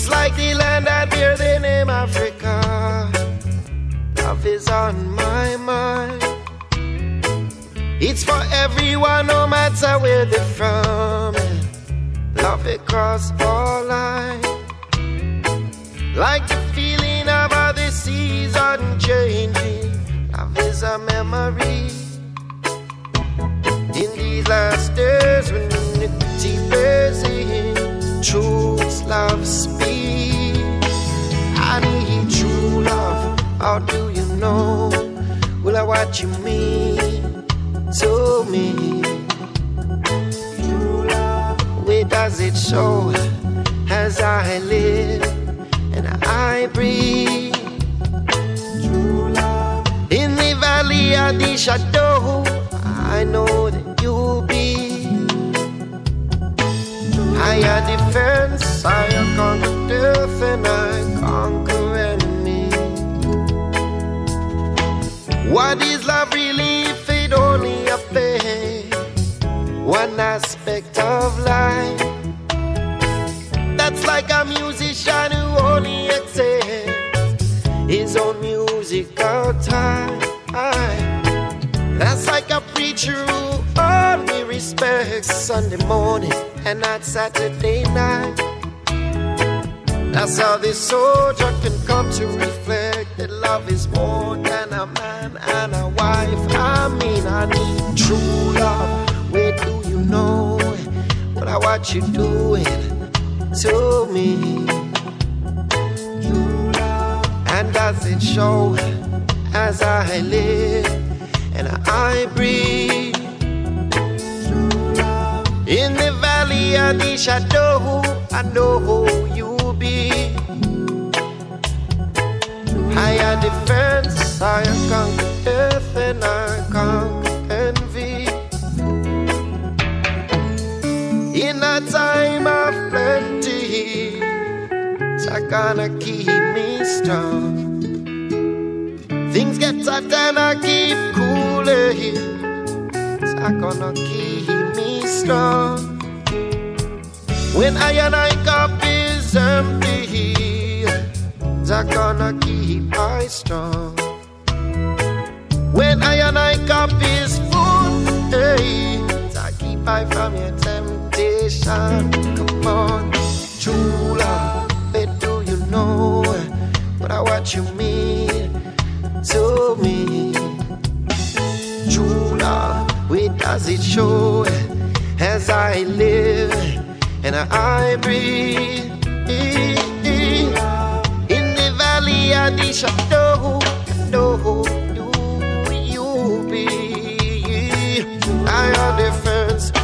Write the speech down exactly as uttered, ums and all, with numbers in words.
It's like the land that bears the name Africa. Love is on my mind. It's for everyone, no matter where they're from. Love across all lines. Like the feeling of how the season changing. Love is a memory. In these last days when unity bears in, truth's love speaks. I need true love. How do you know? Will I what you mean to me? True love. Where does it show as I live and I breathe? True love. In the valley of the shadow, I know that you'll be higher defense. I conquer death and I conquer enemy. What is love really if it only affects one aspect of life? That's like a musician who only accepts his own musical time. That's like a preacher who only respects Sunday morning and not Saturday night. That's how this soldier can come to reflect that love is more than a man and a wife. I mean, I need true love. Where do you know what I what you doing to me? True love. And does it show as I live and I breathe? In the valley of the shadow, I know who you'll be. Higher defense, I conquer death and I conquer envy. In a time of plenty, it's gonna keep me strong. Things get tough and I keep cooling. It's gonna keep me strong. When I and I cup is empty, it's gonna keep I strong. When I and I cup is full, hey, I keep I from your temptation. Come on, true love, where do you know what I what you mean to me? True love, where does it show as I live and I breathe? In the valley of the shadow, I know who you, you be. I am defense,